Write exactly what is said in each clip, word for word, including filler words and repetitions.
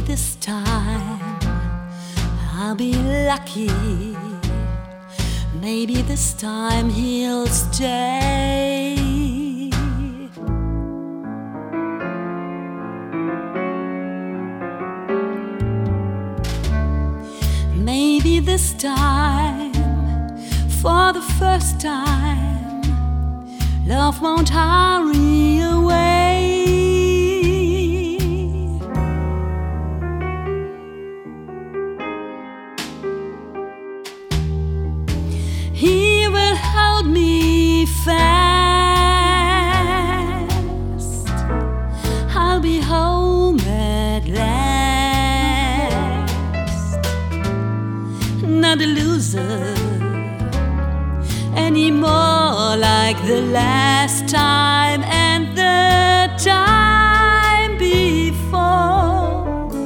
this time I'll be lucky. Maybe this time he'll stay. Maybe this time, for the first time, love won't hurry away. He will hold me fast. I'll be home at last. Not a loser anymore, like the last time and the time before.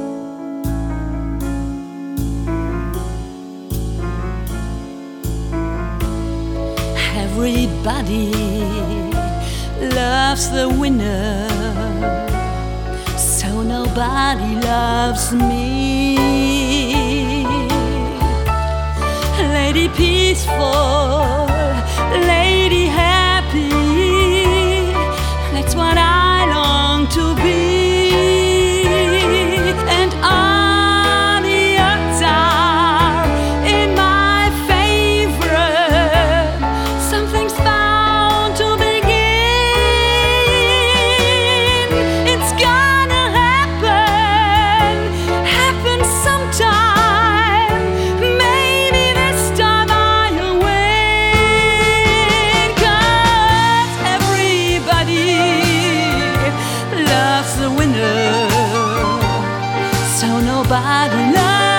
Everybody loves the winner, so nobody loves me. Lady peaceful, lady happy, that's what I long to be. And all the odds are in my favor. Something's bound to begin. It's gonna happen, happen sometime. Maybe this time I'll win. 'Cause everybody loves the winner, so nobody loves